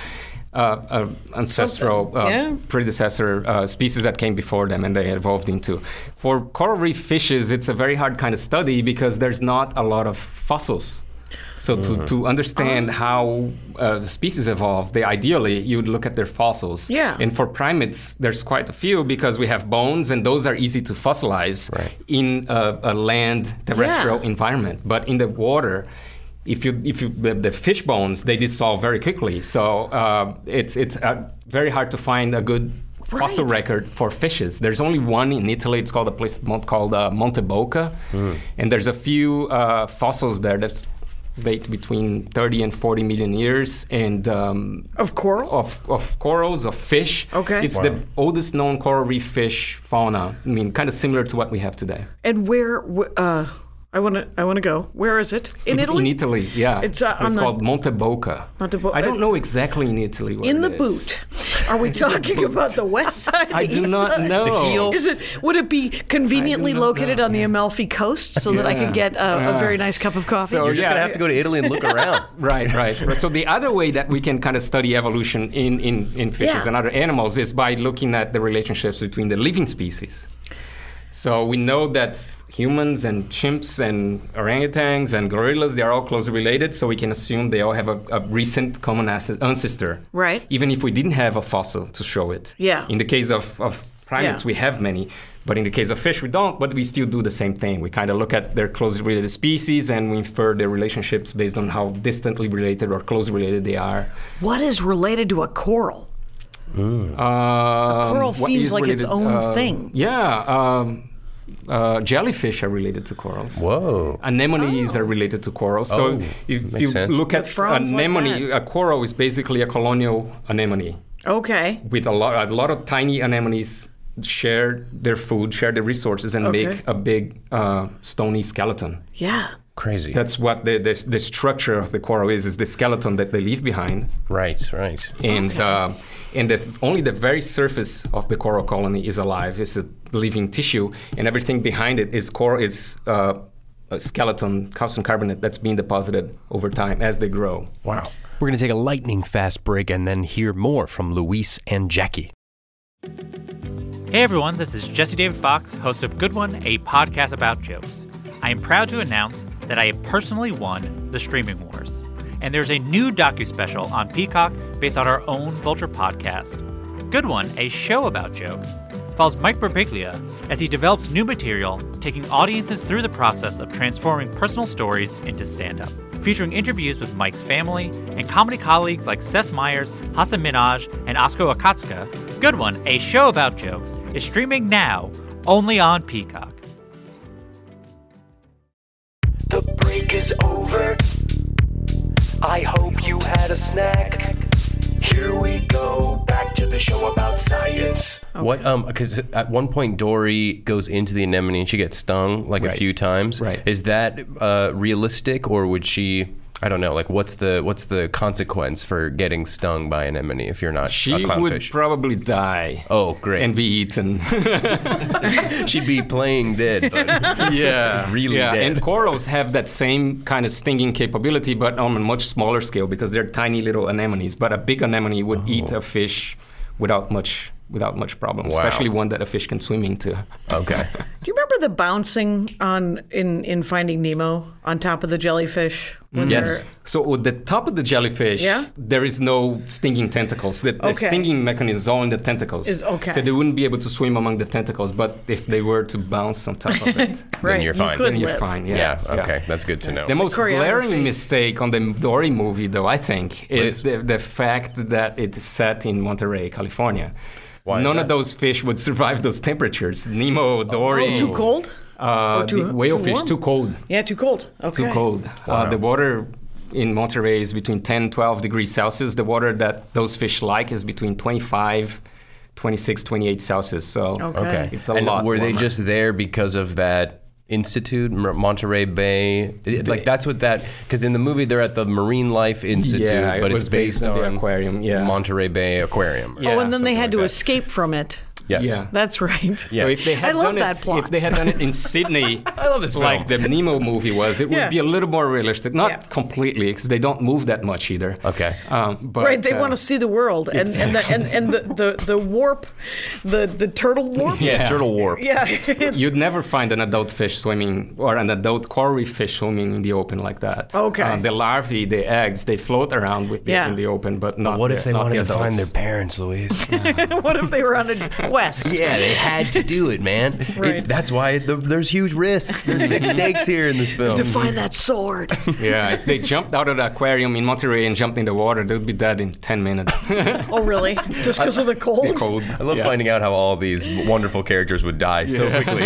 ancestral predecessor species that came before them, and they evolved into. For coral reef fishes, it's a very hard kind of study because there's not a lot of fossils. So to understand how the species evolved, ideally you would look at their fossils. Yeah. And for primates, there's quite a few because we have bones, and those are easy to fossilize in a land terrestrial environment. But in the water, if you the fish bones, they dissolve very quickly. So it's very hard to find a good fossil record for fishes. There's only one in Italy. It's called a place called Monte Bocca, and there's a few fossils there that's date between 30 and 40 million years, and Of coral? of corals, of fish. Okay. It's the oldest known coral reef fish fauna. I mean, kind of similar to what we have today. And where? I want to go. Where is it? In It's Italy? in Italy, yeah. It's, on it's the- called Monte Bocca. Monte Bo- I don't know exactly in Italy where In it the is. boot. Are we talking about the west side? I do east not side? know. The heel. Would it be conveniently I do not located know. on the Amalfi Coast so that I could get a very nice cup of coffee? So- You're just Yeah. going to have to go to Italy and look around. Right. So the other way that we can kind of study evolution in fishes and other animals is by looking at the relationships between the living species. So we know that humans and chimps and orangutans and gorillas, they are all closely related, so we can assume they all have a recent common ancestor. Right. Even if we didn't have a fossil to show it. Yeah. In the case of primates, we have many. But in the case of fish, we don't, but we still do the same thing. We kind of look at their closely related species and we infer their relationships based on how distantly related or closely related they are. What is related to a coral? Coral What seems is like its related- own thing. Yeah. Jellyfish are related to corals. Whoa. Anemones are related to corals. So Oh, if you makes sense. look at With fronds like anemone, that. a coral is basically a colonial anemone Okay. with a lot of tiny anemones share their food, share their resources, and Okay. make a big stony skeleton. Yeah. Crazy. That's what the structure of the coral is the skeleton that they leave behind. right. And only the very surface of the coral colony is alive. It's a living tissue, and everything behind it is a skeleton, calcium carbonate that's being deposited over time as they grow. Wow. We're going to take a lightning fast break and then hear more from Luis and Jackie. Hey everyone, this is Jesse David Fox, host of Good One, a podcast about jokes. I am proud to announce that I have personally won the Streaming Wars. and there's a new docuspecial on Peacock based on our own Vulture podcast. Good One, a show about jokes, follows Mike Birbiglia as he develops new material, taking audiences through the process of transforming personal stories into stand-up, featuring interviews with Mike's family and comedy colleagues like Seth Meyers, Hasan Minhaj, and Asko Akatsuka. Good One, a show about jokes, is streaming now only on Peacock. The break is over. I hope you had a snack. Here we go, back to the show about science. What? Because at one point Dory goes into the anemone and she gets stung like a few times. Right. Is that realistic, or would she? I don't know. Like, what's the consequence for getting stung by an anemone if you're not She a would clownfish? probably die. Oh, great. And be eaten. She'd be playing dead, but really dead. And corals have that same kind of stinging capability, but on a much smaller scale because they're tiny little anemones. But a big anemone would eat a fish without much problem, Wow. especially one that a fish can swim into. Okay. Do you remember the bouncing in Finding Nemo on top of the jellyfish? When Yes. they're- So with the top of the jellyfish, Yeah? there is no stinging tentacles. The Okay. stinging mechanism is all in the tentacles. Okay. So they wouldn't be able to swim among the tentacles, but if they were to bounce on top of it, Right, you're you fine. could then you're live. fine. Yeah. Yes, Okay. That's good to know. The most choreography. glaring mistake on the Dory movie, though, I think, is the fact that it's set in Monterey, California. Why is None that? of those fish would survive those temperatures. Nemo, Dory, Too cold? Or too- the whale too fish, warm? too cold. Yeah, too cold. Okay. Too cold. The water in Monterey is between 10 and 12 degrees Celsius. The water that those fish like is between 25, 26, 28 Celsius. So Okay. it's a and lot were they warmer. just there because of that institute, Monterey Bay? Like that's what that, because in the movie they're at the Marine Life Institute, Yeah, it but was it's based on the on aquarium, yeah. Monterey Bay Aquarium. Yeah, Oh, and then they something had like to that. escape from it. Yes. Yeah. That's right. So Yes. if they had I love done that it, plot. if they had done it in Sydney, I love this like film. the Nemo movie was, it would Yeah. be a little more realistic. Not Yeah. completely, because they don't move that much either. Okay. But, Right, they want to see the world, and the warp, the turtle warp. Yeah, Yeah. turtle warp. Yeah. You'd never find an adult fish swimming or an adult coral reef fish swimming in the open like that. Okay. The larvae, the eggs, they float around in the open, but not. What if they not wanted the to find adults. their parents, Louise? What if they were on a quest? Yeah, they had to do it, man. Right. That's why there's huge risks. There's big stakes here in this film. To find that sword. Yeah, if they jumped out of the aquarium in Monterey and jumped in the water, they'd be dead in 10 minutes. Oh, really? Just because of the cold? Cold. I love finding out how all these wonderful characters would die so quickly.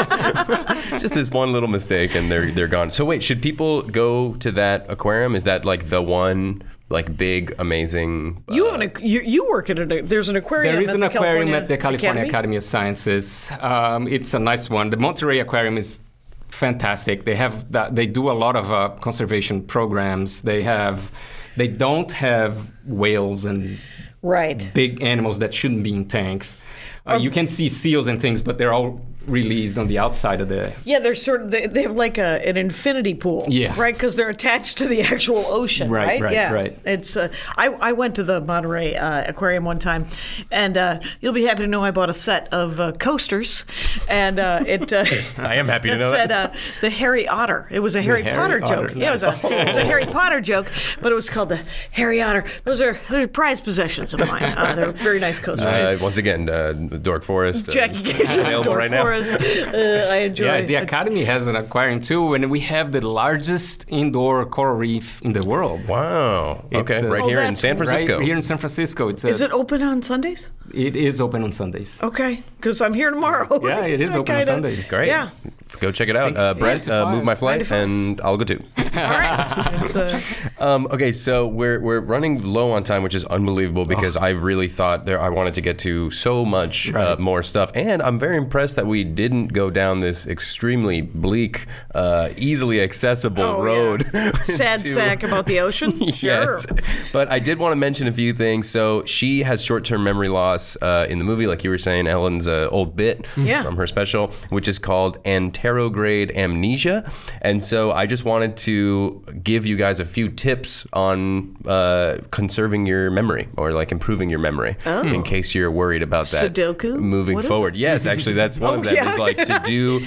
Just this one little mistake and they're gone. So wait, should people go to that aquarium? Is that like the one like big amazing? You work at there's an aquarium. There is at an the aquarium at the California Academy? Academy of Sciences. It's a nice one. The Monterey Aquarium is fantastic. They do a lot of conservation programs. They don't have whales and Right. big animals that shouldn't be in tanks. You can see seals and things, but they're all released on the outside of the. Yeah, they're they have like an infinity pool. Yeah. Right, because they're attached to the actual ocean. Right, Right. right, yeah. right. It's I went to the Monterey Aquarium one time, and you'll be happy to know I bought a set of coasters, and it. I am happy to it know said, that. the Harry Otter. It was a Harry Harry Potter Otter, joke. Yeah, it was a Harry Potter joke, but it was called the Harry Otter. Those are prized possessions of mine. They're very nice coasters. Once again, Dork Forest. Jackie Gage, available Dork right now. Forest. I enjoy. Yeah, the Academy has an aquarium too, and we have the largest indoor coral reef in the world. Wow. Okay, It's, right Oh, here in that's San Francisco. Right here in San Francisco. Is it open on Sundays? It is open on Sundays. Okay, because I'm here tomorrow. Yeah, it is open on Kinda. Sundays. Great. Yeah. Go check it out. think it's Brent, 9 to 5. move my 9 to flight 5. and I'll go too. All right. It's, Okay, so we're running low on time, which is unbelievable because I really thought I wanted to get to so much more stuff, and I'm very impressed that we didn't go down this extremely bleak, easily accessible road. sad to- sack about the ocean. Sure. Yes, but I did want to mention a few things. So she has short-term memory loss. across in the movie, like you were saying, Ellen's old bit from her special, which is called anterograde amnesia. And so I just wanted to give you guys a few tips on conserving your memory or like improving your memory in case you're worried about that. Sudoku? Moving forward. Yes, actually, that's one of them is like to do,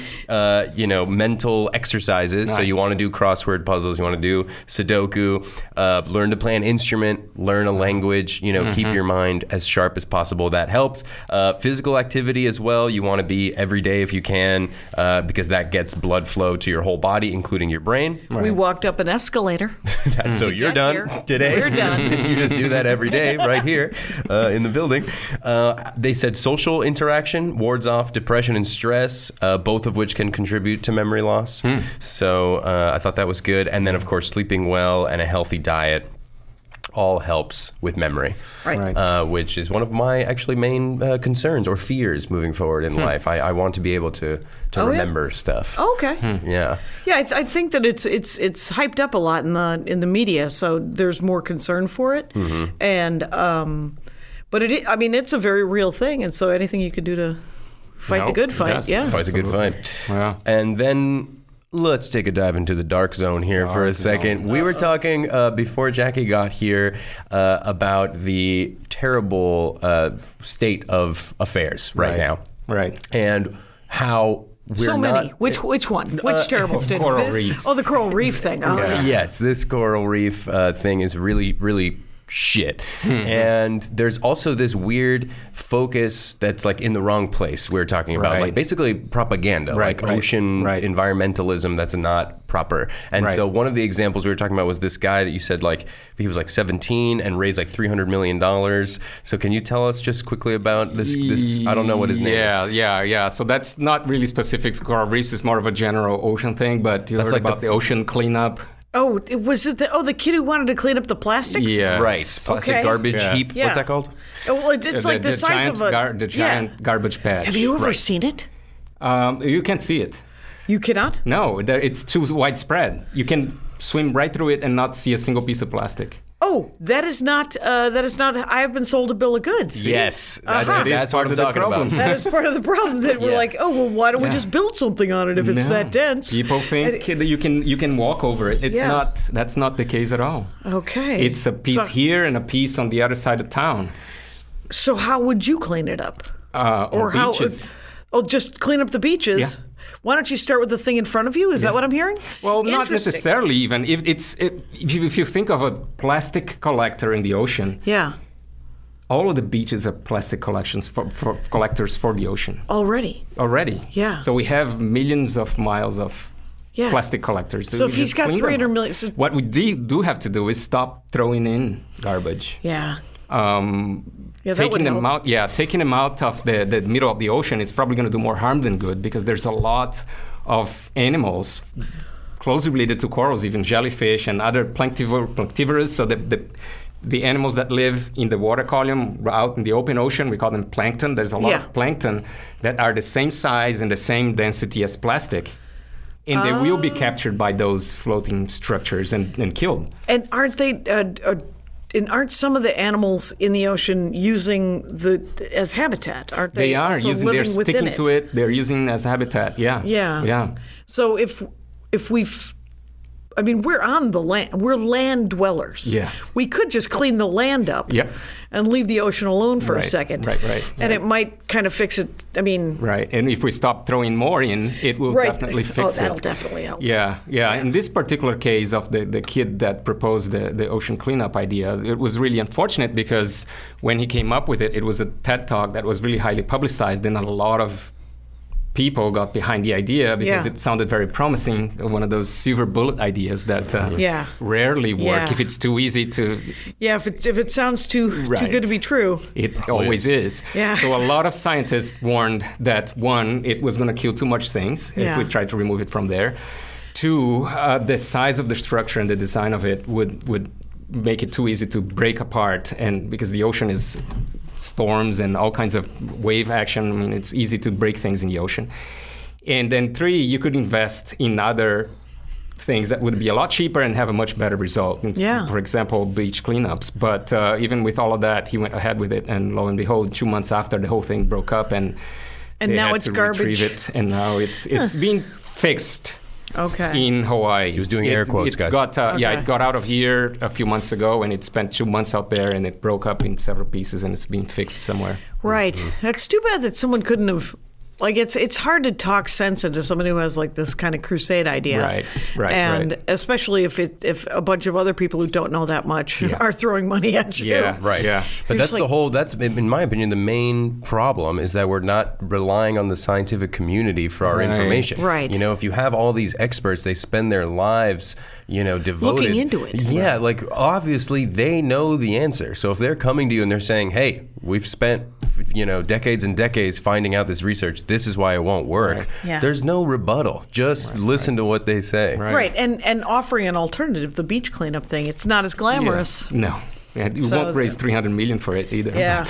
mental exercises. So you want to do crossword puzzles, you want to do Sudoku, learn to play an instrument, learn a language, keep your mind as sharp as possible. That helps. Physical activity as well. You want to be every day if you can, because that gets blood flow to your whole body, including your brain. Right. We walked up an escalator. So you're done today. We're done. If you just do that every day right here in the building. They said social interaction wards off depression and stress, both of which can contribute to memory loss. So I thought that was good. And then, of course, sleeping well and a healthy diet all helps with memory, which is one of my actually main concerns or fears moving forward in life. I want to be able to remember stuff. Okay. Yeah. Yeah, I think that it's hyped up a lot in the media, so there's more concern for it. And but it's a very real thing, and so anything you could do to fight the good fight, fight the good fight. Yeah. And then let's take a dive into the dark zone here for a second. We were talking before Jackie got here about the terrible state of affairs right now. Right. And how we're many. Which one? Which terrible state? Coral reefs. Oh, the coral reef thing. Oh, yeah. Yes, this coral reef thing is really, really shit. And there's also this weird focus that's like in the wrong place we were talking about, like basically propaganda, ocean environmentalism that's not proper. And so one of the examples we were talking about was this guy that you said like he was like 17 and raised like $300 million. So can you tell us just quickly about this I don't know what his name is. Yeah. So that's not really specific to coral reefs. It's more of a general ocean thing, but you heard like about the ocean cleanup. Oh, was it the kid who wanted to clean up the plastics? Yeah, right. Plastic garbage heap. Yeah. What's that called? Well, it's like the size giant of the giant garbage patch. Have you ever seen it? You can't see it. You cannot? No, it's too widespread. You can swim right through it and not see a single piece of plastic. Oh, that is not. I have been sold a bill of goods. Yes, that's what I'm talking about. That is part of the problem. That we're like, oh well, why don't we just build something on it if it's that dense? People think that you can walk over it. It's not. That's not the case at all. Okay. It's a piece here and a piece on the other side of town. So how would you clean it up? Or beaches. Just clean up the beaches. Yeah. Why don't you start with the thing in front of you? Is that what I'm hearing? Well, not necessarily even. If you think of a plastic collector in the ocean, all of the beaches are plastic collections for collectors for the ocean. Already. Yeah. So we have millions of miles of plastic collectors. So if he's got 300 million... So what we do have to do is stop throwing in garbage. Yeah. Taking them out, taking them out of the middle of the ocean is probably going to do more harm than good because there's a lot of animals closely related to corals, even jellyfish and other planktivorous. So the animals that live in the water column out in the open ocean, we call them plankton. There's a lot of plankton that are the same size and the same density as plastic. And they will be captured by those floating structures and killed. And aren't they... And aren't some of the animals in the ocean using as habitat? Aren't they? They are also using. They're sticking to it. They're using as habitat. Yeah. So if we're on the land. We're land dwellers. Yeah. We could just clean the land up. Yep. And leave the ocean alone for a second. Right. And it might kind of fix it. Right. And if we stop throwing more in, it will definitely fix it. Oh, that'll definitely help. Yeah. In this particular case of the kid that proposed the ocean cleanup idea, it was really unfortunate because when he came up with it, it was a TED Talk that was really highly publicized, and a lot of people got behind the idea because it sounded very promising. One of those silver bullet ideas that rarely work if it's too easy to. Yeah, if it sounds too good to be true. It always is. Yeah. So a lot of scientists warned that one, it was going to kill too much things if we tried to remove it from there. Two, the size of the structure and the design of it would make it too easy to break apart, and because the ocean is storms and all kinds of wave action. It's easy to break things in the ocean. And then three, you could invest in other things that would be a lot cheaper and have a much better result. Yeah. For example, beach cleanups. But even with all of that, he went ahead with it, and lo and behold, 2 months after, the whole thing broke up, and they now had it's to garbage. retrieve it, and now it's being fixed. Okay. In Hawaii. He was doing air quotes, guys. Yeah, it got out of here a few months ago, and it spent 2 months out there, and it broke up in several pieces, and it's being fixed somewhere. Right. That's too bad that someone couldn't have. Like, it's hard to talk sense into someone who has like this kind of crusade idea, Right, and right. especially if a bunch of other people who don't know that much are throwing money at you. Yeah, Right. Yeah. But You're that's just that's, in my opinion, the main problem is that we're not relying on the scientific community for our Right. information. Right. You know, if you have all these experts, they spend their lives, devoted. Looking into it. Yeah. Like, obviously, they know the answer. So if they're coming to you and they're saying, hey, we've spent, decades and decades finding out this research, this is why it won't work. Right. Yeah. There's no rebuttal. Just listen to what they say. Right. And offering an alternative, the beach cleanup thing, it's not as glamorous. No. Yeah, you So won't raise $300 million for it either. Yeah.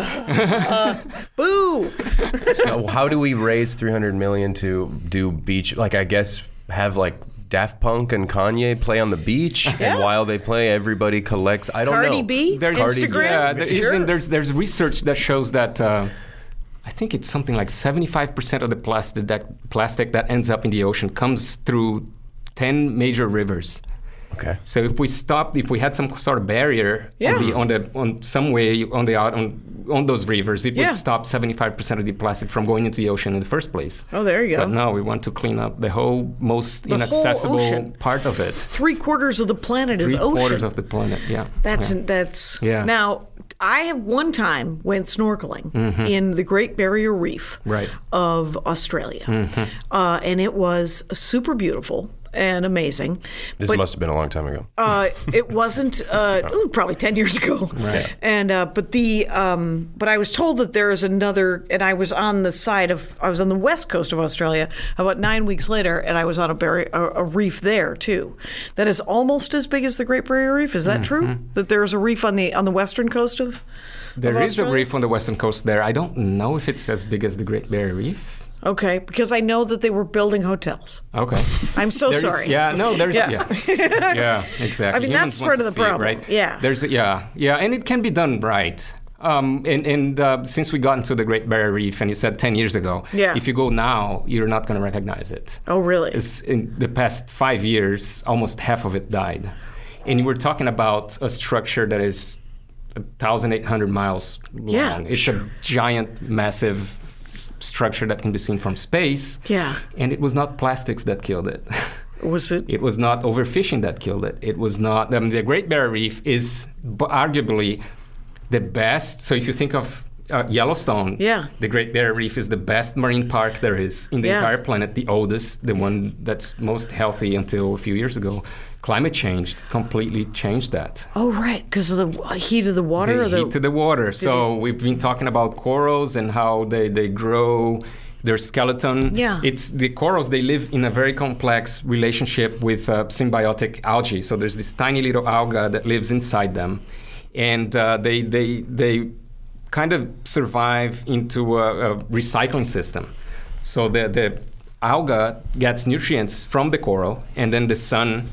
Boo. So how do we raise $300 million to do beach? Like, I guess have like Daft Punk and Kanye play on the beach, and while they play, everybody collects. I don't know. Cardi B? There's Instagram? Yeah, Sure. there's research that shows that I think it's something like 75% of the plastic that ends up in the ocean comes through 10 major rivers. Okay. So if we had some sort of barrier on those rivers, it would stop 75% of the plastic from going into the ocean in the first place. Oh, there you go. But no, we want to clean up the whole most The whole inaccessible ocean. part of it. 3/4 of the planet is ocean. 3/4 of the planet, yeah. That's Yeah. Now, I have one time went snorkeling in the Great Barrier Reef Right. of Australia, and it was super beautiful and amazing. This But, must have been a long time ago. it wasn't probably 10 years ago. Right. And but I was told that there is another, and I was on the west coast of Australia about 9 weeks later, and I was on a reef there too that is almost as big as the Great Barrier Reef. Is that true? That there's a reef on the western coast of There is a Australia? reef on the western coast there. I don't know if it's as big as the Great Barrier Reef. Okay, because I know that they were building hotels. Okay. I'm so There's- sorry. There's Yeah. yeah, exactly. I mean, Humans that's want part to of the see it, problem. right? Yeah. And it can be done right. Since we got into the Great Barrier Reef, and you said 10 years ago, Yeah. if you go now, you're not going to recognize it. Oh, really? In the past 5 years, almost half of it died. And we're talking about a structure that is 1,800 miles long. Yeah, It's a giant, massive structure that can be seen from space. Yeah. And it was not plastics that killed it. Was it? It was not overfishing that killed it. It was not. The Great Barrier Reef is arguably the best. So if you think of Yellowstone, Yeah. the Great Barrier Reef is the best marine park there is in the Yeah. entire planet, the oldest, the one that's most healthy until a few years ago. Climate change completely changed that. Oh, right, because of the heat of the water? The heat to the water. So we've been talking about corals and how they grow, their skeleton. Yeah. It's the corals, they live in a very complex relationship with symbiotic algae. So there's this tiny little alga that lives inside them. And they kind of survive into a recycling system. So the alga gets nutrients from the coral, and then the sun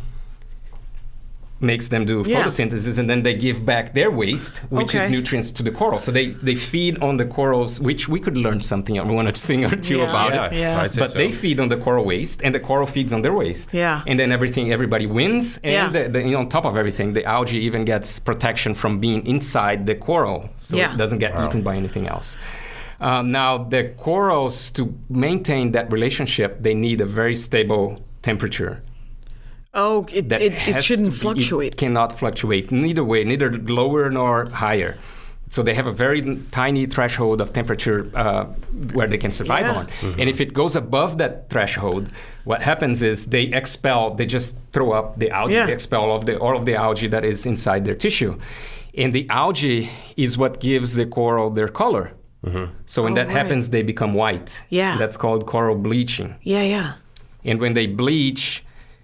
makes them do Yeah. photosynthesis, and then they give back their waste, which is Okay. nutrients to the coral. So they feed on the corals, which we could learn something, one thing or two Yeah. about Yeah, it. Yeah. I'd say But so. they feed on the coral waste, and the coral feeds on their waste. Yeah. And then everybody wins, and Yeah. on top of everything, the algae even gets protection from being inside the coral, so Yeah. it doesn't get eaten by anything else. Now, the corals, to maintain that relationship, they need a very stable temperature. Oh, it has shouldn't to be- fluctuate. It cannot fluctuate, neither way, neither lower nor higher. So they have a very tiny threshold of temperature where they can survive Yeah. on. And if it goes above that threshold, what happens is they just throw up the algae, Yeah. they expel all of the algae that is inside their tissue. And the algae is what gives the coral their color. So when that right. happens, they become white. Yeah. That's called coral bleaching. Yeah. And when they bleach,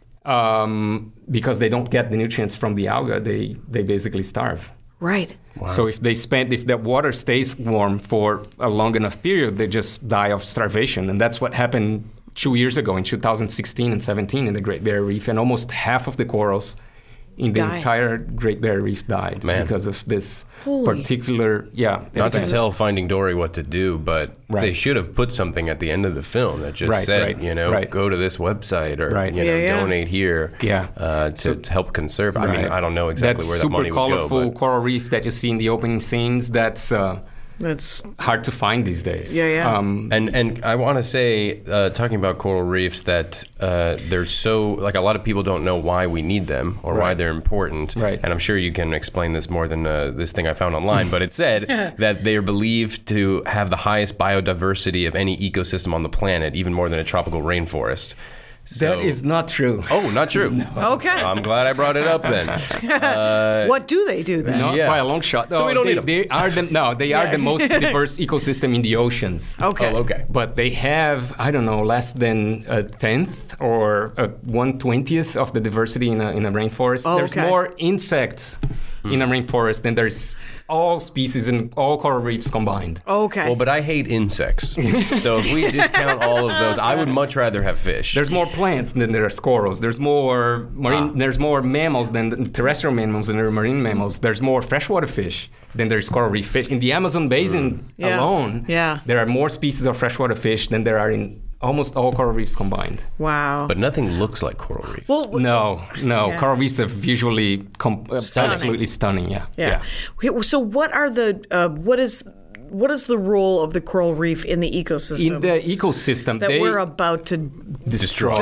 because they don't get the nutrients from the alga, they basically starve. Right. So if that water stays warm for a long enough period, they just die of starvation. And that's what happened 2 years ago, in 2016 and 17, in the Great Barrier Reef, and almost half of the corals in the Died. entire Great Barrier Reef died because of this particular, Not to event. tell Finding Dory what to do, but Right. they should have put something at the end of the film that just said, go to this website or donate here to help conserve. I mean, I don't know exactly where that money would go. That super colorful coral reef that you see in the opening scenes, that's hard to find these days. And I want to say, talking about coral reefs, that they're so, like, a lot of people don't know why we need them or why they're important. Right. And I'm sure you can explain this more than this thing I found online, but it said that they're believed to have the highest biodiversity of any ecosystem on the planet, even more than a tropical rainforest. That is not true. Oh, not true. Okay. I'm glad I brought it up then. What do they do then? Not by a long shot. So we don't need them. They are the most diverse ecosystem in the oceans. Okay. Oh, okay. But they have, I don't know, less than a 10th or a 1/20th of the diversity in a rainforest. There's more insects in a rainforest than there's all species in all coral reefs combined. Okay. Well, but I hate insects. So if we discount all of those, I would much rather have fish. There's more plants than there are corals. There's more There's more mammals than terrestrial mammals than there are marine mammals. There's more freshwater fish than there's coral reef fish. In the Amazon basin alone, there are more species of freshwater fish than there are in almost all coral reefs combined. Wow. But nothing looks like coral reef. Well, No. Coral reefs are visually absolutely stunning. Yeah. So what are the what is the role of the coral reef in the ecosystem? In the ecosystem that we're about to destroy.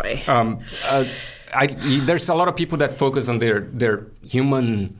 There's a lot of people that focus on their human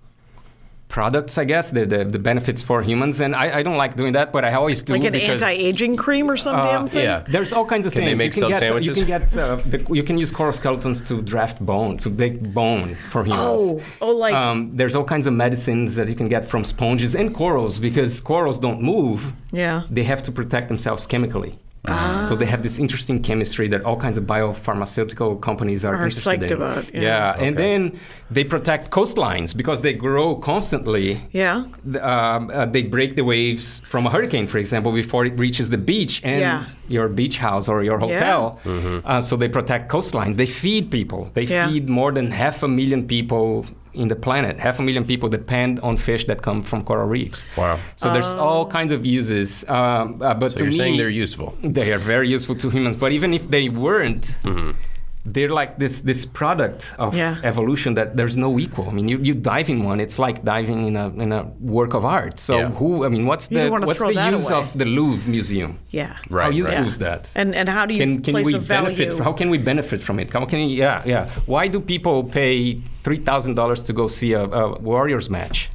products, I guess, the benefits for humans, and I don't like doing that, but I always do. Like an because, anti-aging cream or some damn thing? Yeah. There's all kinds of Can things. they make sub-sandwiches? You can use coral skeletons to draft bone, to make bone for humans. There's all kinds of medicines that you can get from sponges and corals, because corals don't move. Yeah. They have to protect themselves chemically. So they have this interesting chemistry that all kinds of biopharmaceutical companies are interested psyched in. about. And then they protect coastlines because they grow constantly. Yeah. They break the waves from a hurricane, for example, before it reaches the beach and your beach house or your hotel. So they protect coastlines. They feed people. They feed more than 500,000 people in the planet. 500,000 people depend on fish that come from coral reefs. Wow. So there's all kinds of uses. But So to you're me, saying they're useful. they are very useful to humans. But even if they weren't, they're like this product of evolution that there's no equal. I mean, you dive in one, it's like diving in a work of art. So what's You don't wanna the throw that use away. of the Louvre Museum? Yeah. Right. How useful is that? And how do you place we a value? benefit? How can we benefit from it? How can we, Why do people pay $3,000 to go see a Warriors match?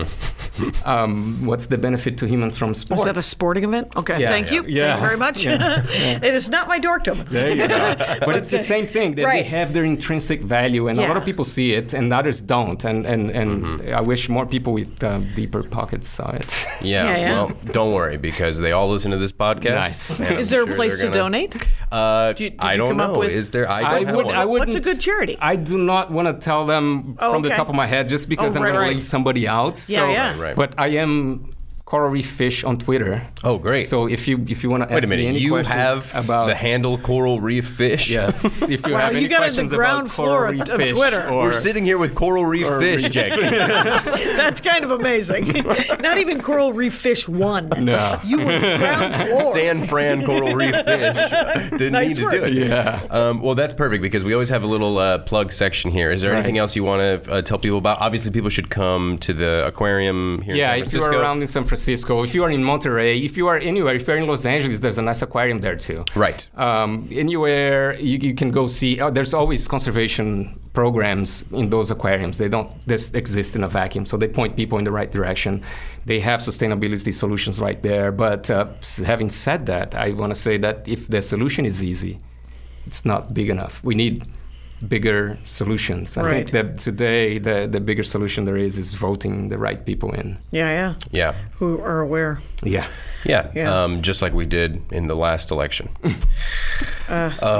What's the benefit to humans from sports? Is that a sporting event? Okay, thank you. Thank you very much. It is not my dorkdom. There you go. But it's the same thing. They have their intrinsic value, and a lot of people see it, and others don't. And I wish more people with deeper pockets saw it. Well, don't worry, because they all listen to this podcast. Nice. Is there a place to donate? I Did you don't come up know. with- Is there? I wouldn't. What's a good charity? I do not want to tell them from the top of my head, just because I'm going to leave somebody out. Yeah. But I am Coral Reef Fish on Twitter. Oh, great. So if you want to Wait ask a me minute, any you questions have about the handle Coral Reef Fish? Yes. If you Wow, have you any got in the questions ground about floor Coral Reef of Fish Twitter. or We're sitting here with Coral Reef Fish, Jackie. That's kind of amazing. Not even Coral Reef Fish won. No. You were ground floor. San Fran Coral Reef Fish. Didn't Nice need to do work. it. Yeah. Well, that's perfect, because we always have a little plug section here. Is there anything else you want to tell people about? Obviously, people should come to the aquarium here in San If you Francisco. are around in San Francisco, if you are in Monterey, if you are anywhere, if you're in Los Angeles, there's a nice aquarium there too. Right. Anywhere you can go see. There's always conservation programs in those aquariums. They don't just exist in a vacuum, so they point people in the right direction. They have sustainability solutions right there. But having said that, I want to say that if the solution is easy, it's not big enough. We need bigger solutions. I think that today the bigger solution there is voting the right people in. Yeah. Yeah. Who are aware. Yeah. Yeah. Just like we did in the last election.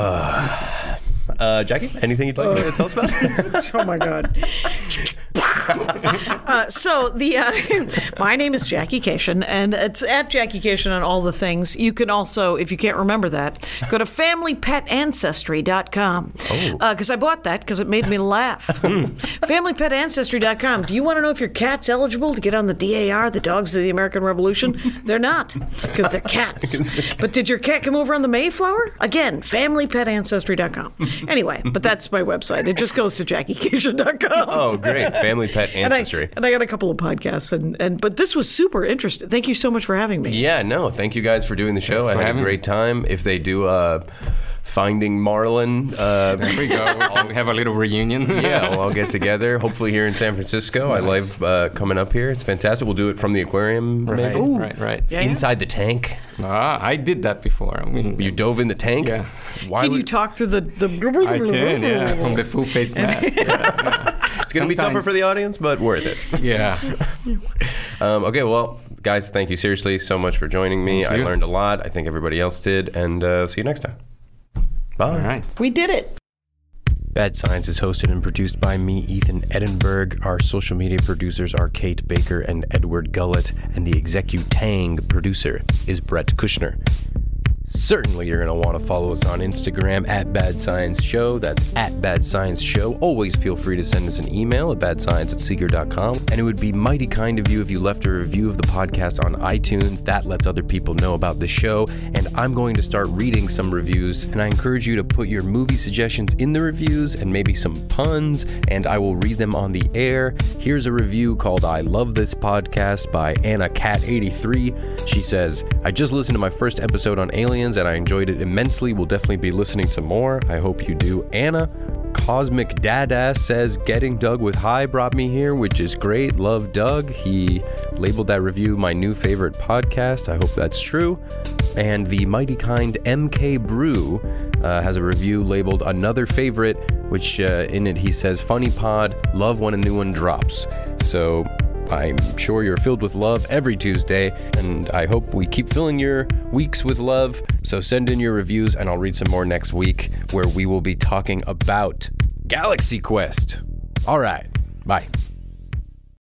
Jackie, anything you'd like to tell us about? Oh my God. My name is Jackie Cation, and it's at Jackie Cation on all the things. You can also, if you can't remember that, go to FamilyPetAncestry.com. Because I bought that because it made me laugh. FamilyPetAncestry.com. Do you want to know if your cat's eligible to get on the DAR, the Dogs of the American Revolution? They're not, because they're cats. But did your cat come over on the Mayflower? Again, FamilyPetAncestry.com. Anyway, but that's my website. It just goes to JackieCation.com. Oh, great. Family Pet Ancestry. And I got a couple of podcasts, but this was super interesting. Thank you so much for having me. Yeah, no, thank you guys for doing the show. I had a great time. If they do Finding Marlin, there we go. We have a little reunion. Yeah, we'll all get together. Hopefully here in San Francisco. Nice. I love coming up here. It's fantastic. We'll do it from the aquarium. Right, maybe. Right. Yeah, inside the tank. I did that before. I mean, you dove in the tank? Yeah. Can you talk through the... I can, yeah, from the full face mask. Yeah. It's going to be tougher for the audience, but worth it. Yeah. Okay, well, guys, thank you seriously so much for joining me. I learned a lot. I think everybody else did. And see you next time. Bye. All right. We did it. Bad Science is hosted and produced by me, Ethan Edinburgh. Our social media producers are Kate Baker and Edward Gullett, and the executang producer is Brett Kushner. Certainly you're going to want to follow us on Instagram at Bad Science Show. That's at Bad Science Show. Always feel free to send us an email at badscience@seeker.com. And it would be mighty kind of you if you left a review of the podcast on iTunes. That lets other people know about the show. And I'm going to start reading some reviews. And I encourage you to put your movie suggestions in the reviews and maybe some puns, and I will read them on the air. Here's a review called I Love This Podcast by Anna Cat83. She says, I just listened to my first episode on Aliens and I enjoyed it immensely. We'll definitely be listening to more. I hope you do. Anna Cosmic Dadass says, getting Doug with High brought me here, which is great. Love Doug. He labeled that review my new favorite podcast. I hope that's true. And the mighty kind MK Brew has a review labeled another favorite, which in it he says, funny pod, love when a new one drops. So I'm sure you're filled with love every Tuesday, and I hope we keep filling your weeks with love. So send in your reviews, and I'll read some more next week, where we will be talking about Galaxy Quest. All right, bye.